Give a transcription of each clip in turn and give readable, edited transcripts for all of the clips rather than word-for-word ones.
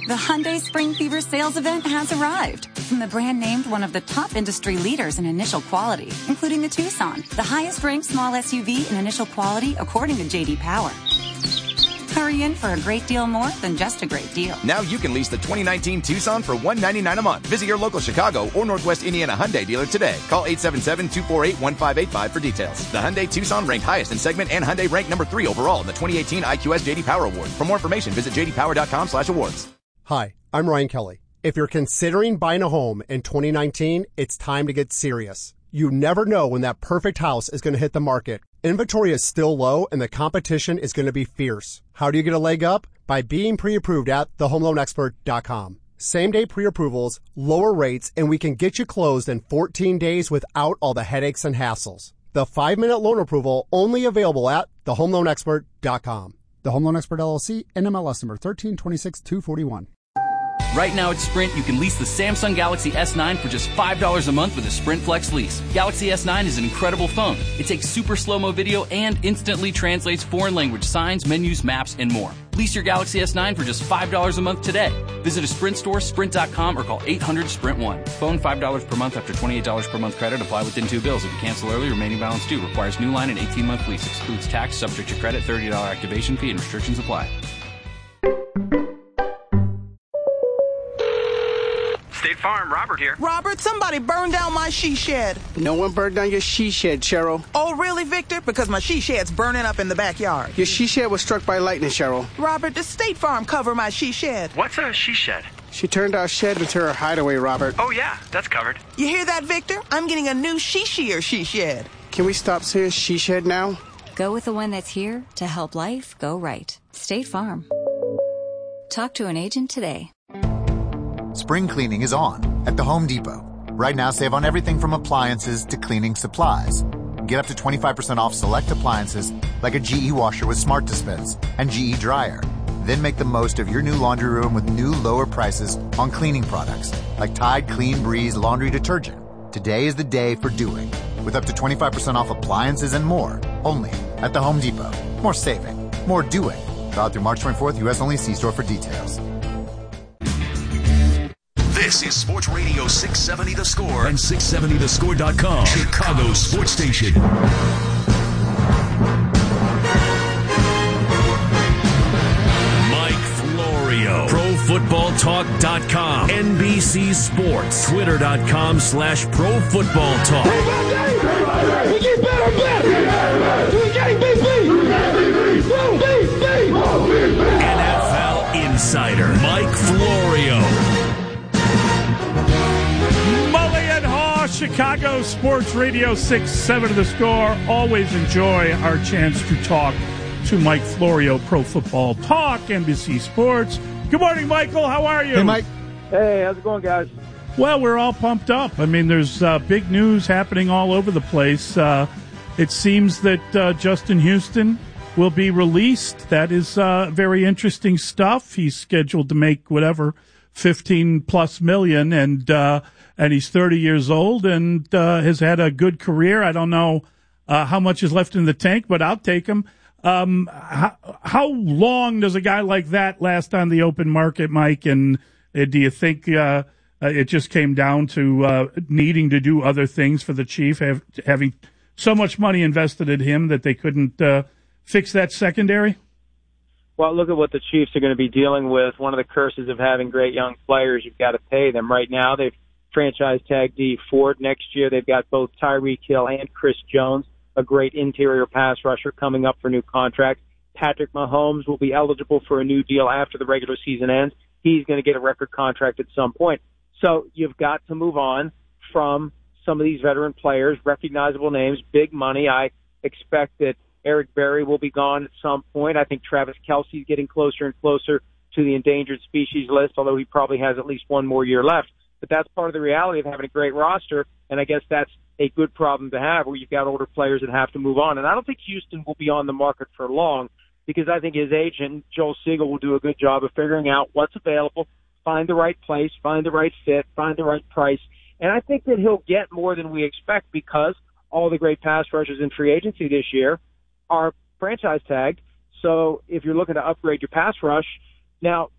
The Hyundai Spring Fever sales event has arrived. From the brand named one of the top industry leaders in initial quality, including the Tucson, the highest ranked small SUV in initial quality according to J.D. Power. Hurry in for a great deal more than just a great deal. Now you can lease the 2019 Tucson for $199 a month. Visit your local Chicago or Northwest Indiana Hyundai dealer today. Call 877-248-1585 for details. The Hyundai Tucson ranked highest in segment and Hyundai ranked number 3 overall in the 2018 IQS J.D. Power Award. For more information, visit jdpower.com/awards. Hi, I'm Ryan Kelly. If you're considering buying a home in 2019, it's time to get serious. You never know when that perfect house is going to hit the market. Inventory is still low and the competition is going to be fierce. How do you get a leg up? By being pre-approved at thehomeloanexpert.com. Same-day pre-approvals, lower rates, and we can get you closed in 14 days without all the headaches and hassles. The 5-minute loan approval only available at thehomeloanexpert.com. The Home Loan Expert LLC, NMLS number 1326241. Right now at Sprint, you can lease the Samsung Galaxy S9 for just $5 a month with a Sprint Flex lease. Galaxy S9 is an incredible phone. It takes super slow-mo video and instantly translates foreign language signs, menus, maps, and more. Lease your Galaxy S9 for just $5 a month today. Visit a Sprint store, sprint.com, or call 800-SPRINT-1. Phone $5 per month after $28 per month credit. Apply within 2 bills. If you cancel early, remaining balance due. Requires new line and 18-month lease. Excludes tax, subject to credit, $30 activation fee, and restrictions apply. State Farm, Robert here. Robert, somebody burned down my she shed. No one burned down your she shed, Cheryl. Oh, really, Victor? Because my she shed's burning up in the backyard. Your she shed was struck by lightning, Cheryl. Robert, does State Farm cover my she shed? What's a she shed? She turned our shed into her hideaway, Robert. Oh, yeah, that's covered. You hear that, Victor? I'm getting a new she shed. Can we stop saying she shed now? Go with the one that's here to help life go right. State Farm. Talk to an agent today. Spring cleaning is on at the Home Depot. Right now, save on everything from appliances to cleaning supplies. Get up to 25% off select appliances like a GE washer with smart dispense and GE dryer. Then make the most of your new laundry room with new lower prices on cleaning products like Tide Clean Breeze laundry detergent. Today is the day for doing, with up to 25% off appliances and more, only at the Home Depot. More saving, more doing. Valid through March 24th, U.S. only. See store for details. This is Sports Radio 670 The Score and 670thescore.com, Chicago's sports station. Mike Florio, ProFootballTalk.com, NBC Sports, Twitter.com/ProFootballTalk. We get better and better. We got NFL Insider, Mike Florio. Mully and Haw, Chicago Sports Radio 670 The Score. Always enjoy our chance to talk to Mike Florio, Pro Football Talk, NBC Sports. Good morning, Michael. How are you? Hey, Mike. Hey, how's it going, guys? Well, we're all pumped up. I mean, there's big news happening all over the place. It seems that Justin Houston will be released. That is very interesting stuff. He's scheduled to make whatever, 15+ million, and he's 30 years old and has had a good career. I don't know how much is left in the tank, but I'll take him. How long does a guy like that last on the open market, Mike? And do you think it just came down to needing to do other things for the Chief, having so much money invested in him that they couldn't fix that secondary? Well, look at what the Chiefs are going to be dealing with. One of the curses of having great young players, you've got to pay them. Right now, they've franchise tag D Ford. Next year, they've got both Tyreek Hill and Chris Jones, a great interior pass rusher, coming up for new contracts. Patrick Mahomes will be eligible for a new deal after the regular season ends. He's going to get a record contract at some point. So you've got to move on from some of these veteran players, recognizable names, big money. I expect that Eric Berry will be gone at some point. I think Travis Kelce's getting closer and closer to the endangered species list, although he probably has at least one more year left. But that's part of the reality of having a great roster, and I guess that's a good problem to have, where you've got older players that have to move on. And I don't think Houston will be on the market for long, because I think his agent, Joel Siegel, will do a good job of figuring out what's available, find the right place, find the right fit, find the right price. And I think that he'll get more than we expect, because all the great pass rushers in free agency this year are franchise tagged. So if you're looking to upgrade your pass rush, now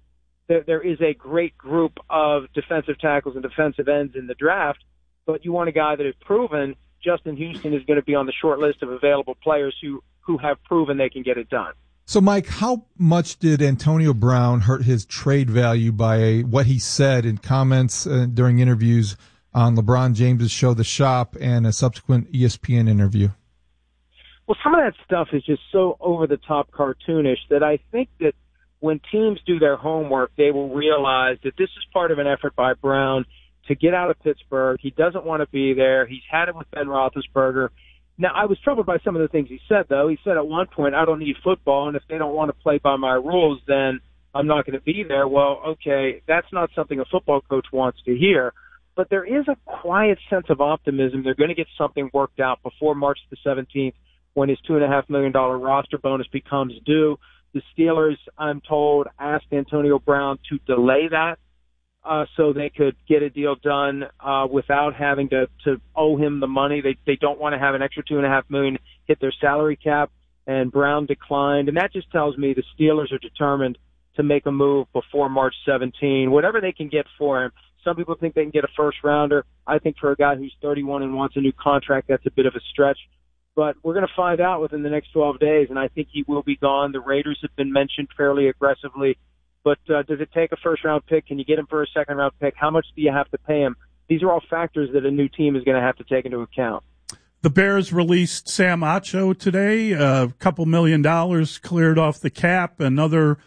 there is a great group of defensive tackles and defensive ends in the draft, but you want a guy that is proven. Justin Houston is going to be on the short list of available players who have proven they can get it done. So, Mike, how much did Antonio Brown hurt his trade value by what he said in comments during interviews on LeBron James's show, The Shop, and a subsequent ESPN interview? Well, some of that stuff is just so over-the-top cartoonish that I think that when teams do their homework, they will realize that this is part of an effort by Brown to get out of Pittsburgh. He doesn't want to be there. He's had it with Ben Roethlisberger. Now, I was troubled by some of the things he said, though. He said at one point, I don't need football, and if they don't want to play by my rules, then I'm not going to be there. Well, okay, that's not something a football coach wants to hear. But there is a quiet sense of optimism. They're going to get something worked out before March the 17th when his $2.5 million roster bonus becomes due. The Steelers, I'm told, asked Antonio Brown to delay that so they could get a deal done without having to owe him the money. They don't want to have an extra $2.5 million hit their salary cap, and Brown declined. And that just tells me the Steelers are determined to make a move before March 17. Whatever they can get for him. Some people think they can get a first-rounder. I think for a guy who's 31 and wants a new contract, that's a bit of a stretch. But we're going to find out within the next 12 days, and I think he will be gone. The Raiders have been mentioned fairly aggressively. But does it take a first-round pick? Can you get him for a second-round pick? How much do you have to pay him? These are all factors that a new team is going to have to take into account. The Bears released Sam Acho today. A couple $1 million cleared off the cap. Another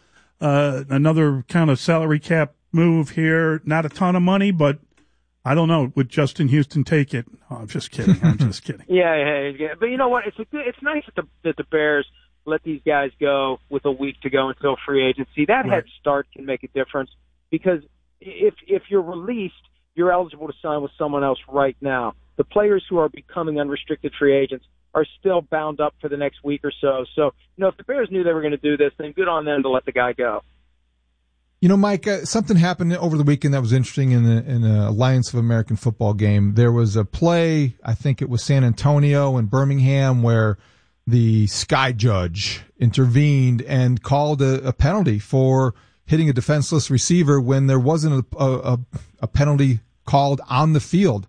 kind of salary cap move here. Not a ton of money, but I don't know. Would Justin Houston take it? Oh, I'm just kidding. Yeah. But you know what? It's nice that the Bears let these guys go with a week to go until free agency. That head start can make a difference because if you're released, you're eligible to sign with someone else right now. The players who are becoming unrestricted free agents are still bound up for the next week or so. So, if the Bears knew they were going to do this, then good on them to let the guy go. Mike, something happened over the weekend that was interesting in the Alliance of American Football game. There was a play, I think it was San Antonio and Birmingham, where the sky judge intervened and called a penalty for hitting a defenseless receiver when there wasn't a penalty called on the field.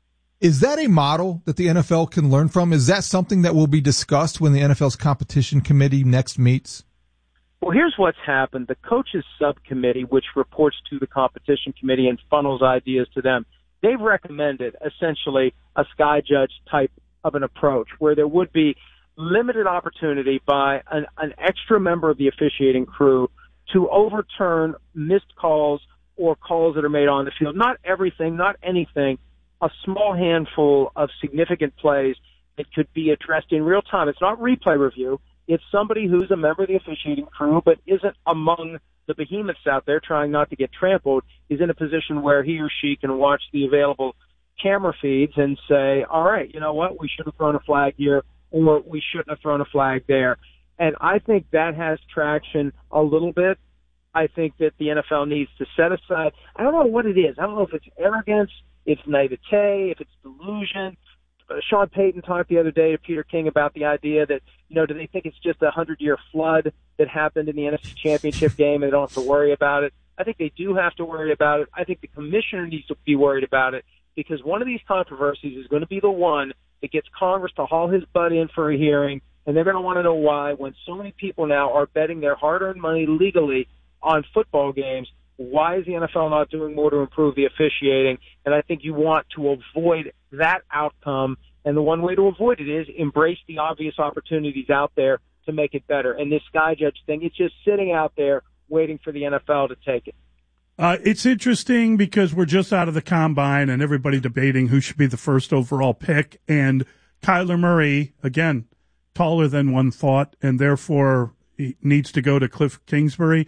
Is that a model that the NFL can learn from? Is that something that will be discussed when the NFL's competition committee next meets? Well, here's what's happened. The coaches subcommittee, which reports to the competition committee and funnels ideas to them, they've recommended essentially a sky judge type of an approach where there would be limited opportunity by an extra member of the officiating crew to overturn missed calls or calls that are made on the field. Not everything, not anything, a small handful of significant plays that could be addressed in real time. It's not replay review. It's somebody who's a member of the officiating crew but isn't among the behemoths out there trying not to get trampled, is in a position where he or she can watch the available camera feeds and say, all right, you know what, we should have thrown a flag here or we shouldn't have thrown a flag there. And I think that has traction a little bit. I think that the NFL needs to set aside, I don't know what it is. I don't know if it's arrogance, it's naivete, if it's delusion. Sean Payton talked the other day to Peter King about the idea that, do they think it's just a 100-year flood that happened in the NFC Championship game and they don't have to worry about it? I think they do have to worry about it. I think the commissioner needs to be worried about it because one of these controversies is going to be the one that gets Congress to haul his butt in for a hearing, and they're going to want to know why when so many people now are betting their hard-earned money legally on football games. Why is the NFL not doing more to improve the officiating? And I think you want to avoid that outcome, and the one way to avoid it is embrace the obvious opportunities out there to make it better. And this sky judge thing, it's just sitting out there waiting for the NFL to take it. It's interesting because we're just out of the combine and everybody debating who should be the first overall pick. And Kyler Murray, again, taller than one thought, and therefore he needs to go to Cliff Kingsbury.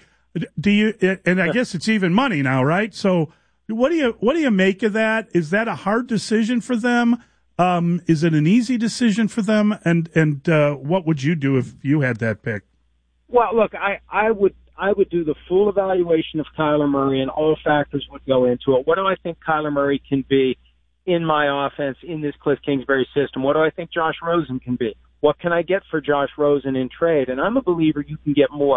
And I guess it's even money now, right? So what do you make of that? Is that a hard decision for them? Is it an easy decision for them? And what would you do if you had that pick? Well, look, I would do the full evaluation of Kyler Murray, and all factors would go into it. What do I think Kyler Murray can be in my offense in this Cliff Kingsbury system? What do I think Josh Rosen can be? What can I get for Josh Rosen in trade? And I'm a believer you can get more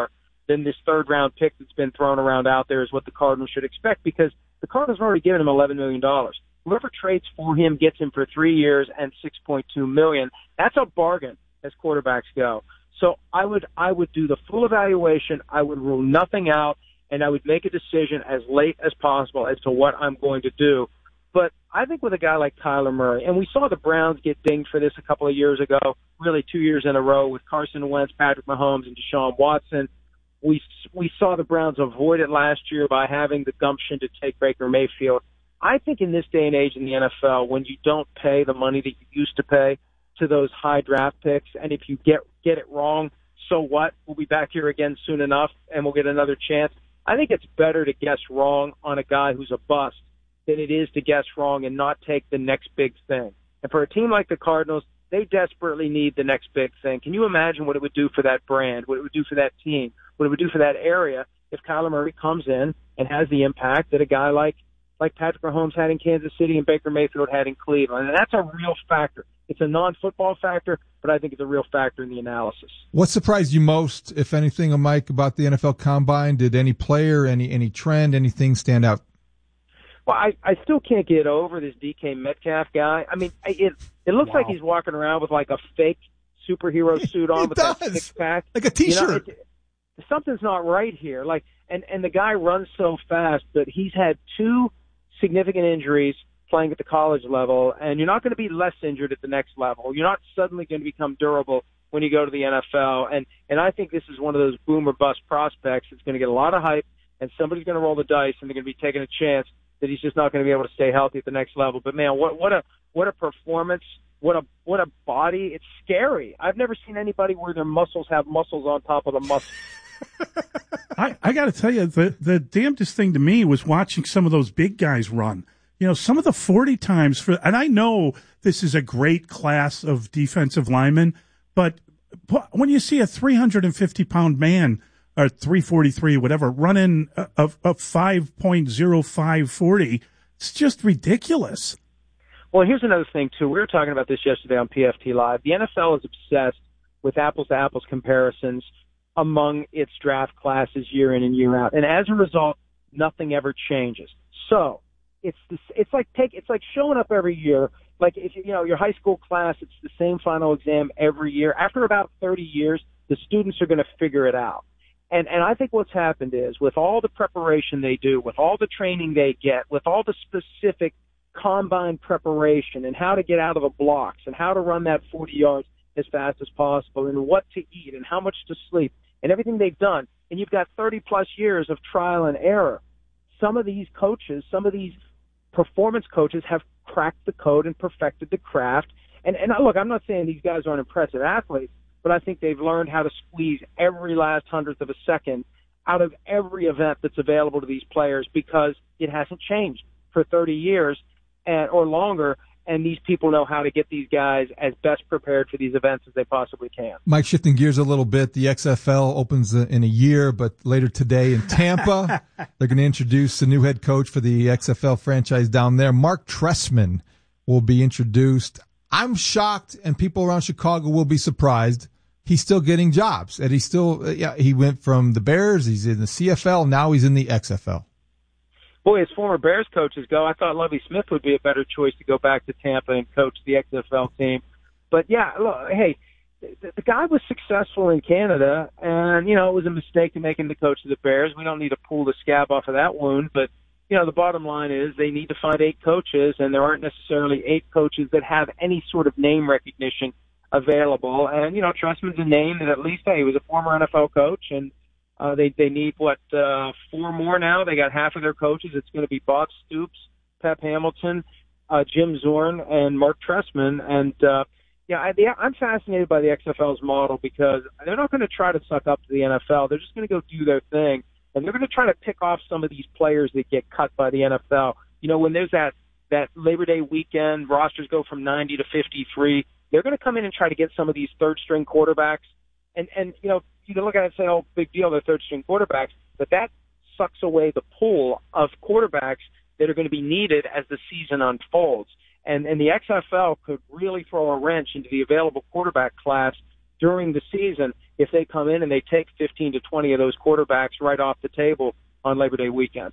than this third-round pick that's been thrown around out there is what the Cardinals should expect, because the Cardinals have already given him $11 million. Whoever trades for him gets him for 3 years and $6.2 million. That's a bargain as quarterbacks go. So I would do the full evaluation. I would rule nothing out, and I would make a decision as late as possible as to what I'm going to do. But I think with a guy like Kyler Murray, and we saw the Browns get dinged for this a couple of years ago, really 2 years in a row with Carson Wentz, Patrick Mahomes, and Deshaun Watson. We saw the Browns avoid it last year by having the gumption to take Baker Mayfield. I think in this day and age in the NFL, when you don't pay the money that you used to pay to those high draft picks, and if you get it wrong, so what? We'll be back here again soon enough, and we'll get another chance. I think it's better to guess wrong on a guy who's a bust than it is to guess wrong and not take the next big thing. And for a team like the Cardinals, they desperately need the next big thing. Can you imagine what it would do for that brand, what it would do for that team, what it would do for that area if Kyler Murray comes in and has the impact that a guy like Patrick Mahomes had in Kansas City and Baker Mayfield had in Cleveland? And that's a real factor. It's a non-football factor, but I think it's a real factor in the analysis. What surprised you most, if anything, Mike, about the NFL Combine? Did any player, any trend, anything stand out? Well, I still can't get over this DK Metcalf guy. I mean, it looks like he's walking around with like a fake superhero suit on with that six-pack. Like a T-shirt. Something's not right here. Like, and the guy runs so fast, but he's had 2 significant injuries playing at the college level, and you're not going to be less injured at the next level. You're not suddenly going to become durable when you go to the NFL. And I think this is one of those boom or bust prospects that's going to get a lot of hype, and somebody's going to roll the dice, and they're going to be taking a chance that he's just not going to be able to stay healthy at the next level. But man, what a performance! What a body! It's scary. I've never seen anybody where their muscles have muscles on top of the muscles. I got to tell you, the damnedest thing to me was watching some of those big guys run. You know, some of the 40 times and I know this is a great class of defensive linemen, but when you see a 350-pound man or 343, whatever, running a 5.0540, it's just ridiculous. Well, here's another thing, too. We were talking about this yesterday on PFT Live. The NFL is obsessed with apples-to-apples comparisons among its draft classes year in and year out. And as a result, nothing ever changes. So it's like showing up every year. Like if you know your high school class, it's the same final exam every year. After about 30 years, the students are going to figure it out. And I think what's happened is with all the preparation they do, with all the training they get, with all the specific combine preparation and how to get out of the blocks and how to run that 40 yards as fast as possible and what to eat and how much to sleep and everything they've done. And you've got 30-plus years of trial and error. Some of these coaches, some of these performance coaches have cracked the code and perfected the craft. And look, I'm not saying these guys aren't impressive athletes, but I think they've learned how to squeeze every last hundredth of a second out of every event that's available to these players because it hasn't changed for 30 years or longer, and these people know how to get these guys as best prepared for these events as they possibly can. Mike, shifting gears a little bit, the XFL opens in a year, but later today in Tampa, they're going to introduce a new head coach for the XFL franchise down there. Mark Trestman will be introduced. I'm shocked, and people around Chicago will be surprised. He's still getting jobs, and he went from the Bears, he's in the CFL, now he's in the XFL. Boy, as former Bears coaches go, I thought Lovie Smith would be a better choice to go back to Tampa and coach the XFL team. But yeah, look, hey, the guy was successful in Canada, and, you know, it was a mistake to make him the coach of the Bears. We don't need to pull the scab off of that wound, but, you know, the bottom line is they need to find 8 coaches, and there aren't necessarily 8 coaches that have any sort of name recognition available. And, you know, Trestman's a name that at least, hey, he was a former NFL coach, and they need, 4 more now? They got half of their coaches. It's going to be Bob Stoops, Pep Hamilton, Jim Zorn, and Mark Trestman. And, I'm fascinated by the XFL's model because they're not going to try to suck up to the NFL. They're just going to go do their thing. And they're going to try to pick off some of these players that get cut by the NFL. You know, when there's that Labor Day weekend, rosters go from 90 to 53. They're going to come in and try to get some of these third-string quarterbacks. And you know, you can look at it and say, oh, big deal, they're third-string quarterbacks, but that sucks away the pool of quarterbacks that are going to be needed as the season unfolds. And the XFL could really throw a wrench into the available quarterback class during the season if they come in and they take 15 to 20 of those quarterbacks right off the table on Labor Day weekend.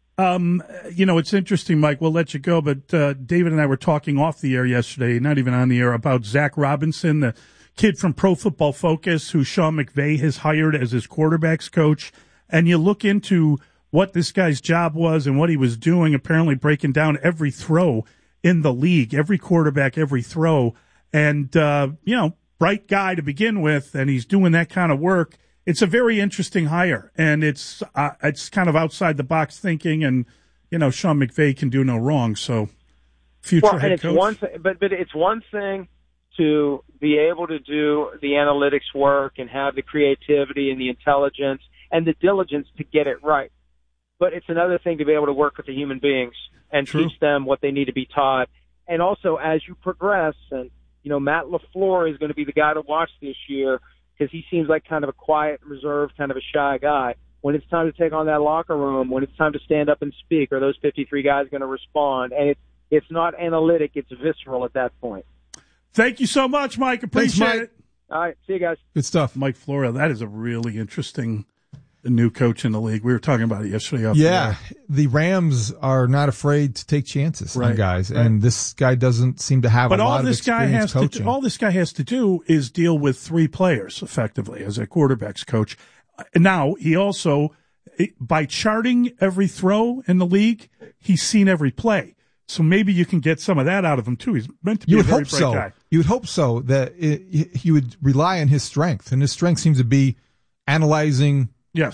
It's interesting, Mike. We'll let you go, but David and I were talking off the air yesterday, not even on the air, about Zach Robinson, the kid from Pro Football Focus who Sean McVay has hired as his quarterbacks coach. And you look into what this guy's job was and what he was doing, apparently breaking down every throw in the league, every quarterback, every throw. And, bright guy to begin with, and he's doing that kind of work. It's a very interesting hire, and it's kind of outside the box thinking, and, Sean McVay can do no wrong. So, future head coach. But it's one thing to be able to do the analytics work and have the creativity and the intelligence and the diligence to get it right. But it's another thing to be able to work with the human beings and teach them what they need to be taught. And also, as you progress, and, Matt LaFleur is going to be the guy to watch this year because he seems like kind of a quiet, reserved, kind of a shy guy. When it's time to take on that locker room, when it's time to stand up and speak, are those 53 guys going to respond? And it's not analytic, it's visceral at that point. Thank you so much, Mike. Appreciate it. All right, see you guys. Good stuff. Mike Florio, that is a really interesting new coach in the league. We were talking about it yesterday. The Rams are not afraid to take chances on guys, and this guy doesn't seem to have a lot of experience coaching. All this guy has to do is deal with 3 players effectively as a quarterback's coach. Now, he also, by charting every throw in the league, he's seen every play. So maybe you can get some of that out of him, too. He's meant to be a very bright guy. You would hope so, that he would rely on his strength, and his strength seems to be analyzing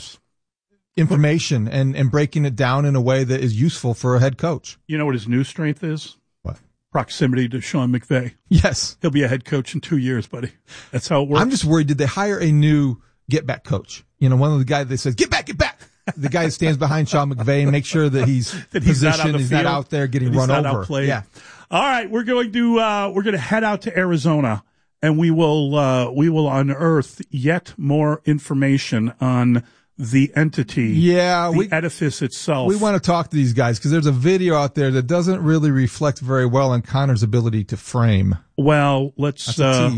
information and breaking it down in a way that is useful for a head coach. You know what his new strength is? What? Proximity to Sean McVay. Yes. He'll be a head coach in 2 years, buddy. That's how it works. I'm just worried, did they hire a new get-back coach? One of the guys that says, get back! The guy that stands behind Sean McVay and makes sure that he's positioned, he's not out there getting run over. Outplayed. Yeah. All right, we're going to head out to Arizona, and we will unearth yet more information on the entity, the edifice itself. We want to talk to these guys because there's a video out there that doesn't really reflect very well on Connor's ability to frame. Well, we'll talk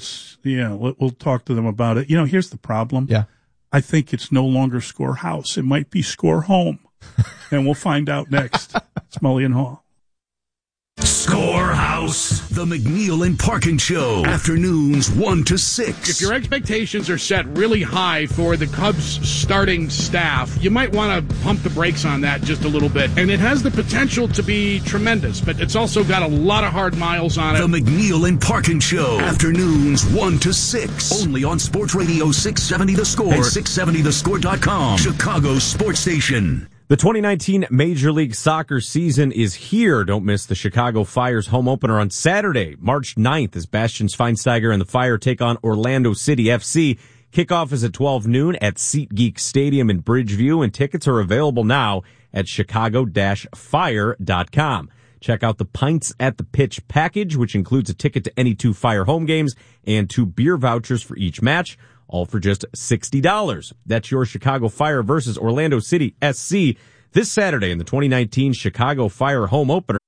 to them about it. Here's the problem. Yeah. I think it's no longer Score House. It might be Score Home. And we'll find out next. It's Mully and Haw. Score House, the McNeil and Parkin Show, afternoons 1 to 6. If your expectations are set really high for the Cubs starting staff, you might want to pump the brakes on that just a little bit. And it has the potential to be tremendous, but it's also got a lot of hard miles on it. The McNeil and Parkin Show, afternoons 1 to 6. Only on Sports Radio 670 The Score and 670thescore.com, Chicago's sports station. The 2019 Major League Soccer season is here. Don't miss the Chicago Fire's home opener on Saturday, March 9th, as Bastian Schweinsteiger and the Fire take on Orlando City FC. Kickoff is at 12 noon at SeatGeek Stadium in Bridgeview, and tickets are available now at chicago-fire.com. Check out the Pints at the Pitch package, which includes a ticket to any 2 Fire home games and 2 beer vouchers for each match, all for just $60. That's your Chicago Fire versus Orlando City SC this Saturday in the 2019 Chicago Fire home opener.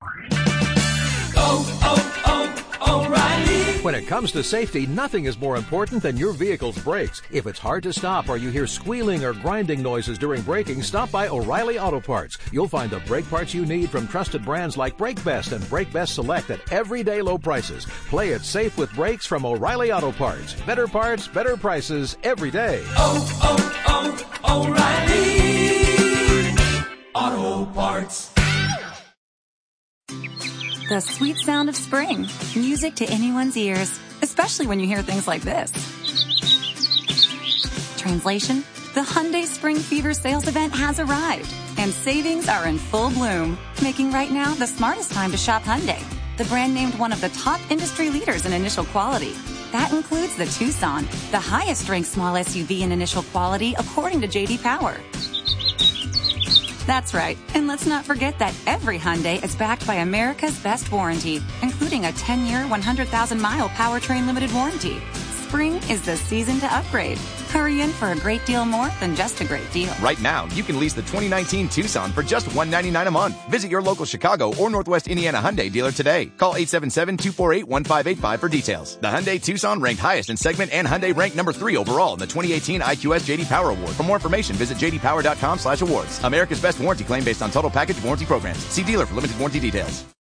O'Reilly. When it comes to safety, nothing is more important than your vehicle's brakes. If it's hard to stop or you hear squealing or grinding noises during braking, stop by O'Reilly Auto Parts. You'll find the brake parts you need from trusted brands like Brake Best and Brake Best Select at everyday low prices. Play it safe with brakes from O'Reilly Auto Parts. Better parts, better prices every day. O'Reilly Auto Parts. The sweet sound of spring. Music to anyone's ears, especially when you hear things like this. Translation: the Hyundai Spring Fever sales event has arrived, and savings are in full bloom, making right now the smartest time to shop Hyundai. The brand named one of the top industry leaders in initial quality. That includes the Tucson, the highest ranked small SUV in initial quality according to J.D. Power. That's right. And let's not forget that every Hyundai is backed by America's best warranty, including a 10-year, 100,000-mile powertrain limited warranty. Spring is the season to upgrade. Hurry in for a great deal more than just a great deal. Right now, you can lease the 2019 Tucson for just $199 a month. Visit your local Chicago or Northwest Indiana Hyundai dealer today. Call 877-248-1585 for details. The Hyundai Tucson ranked highest in segment and Hyundai ranked number 3 overall in the 2018 IQS J.D. Power Award. For more information, visit jdpower.com/awards. America's best warranty claim based on total package warranty programs. See dealer for limited warranty details.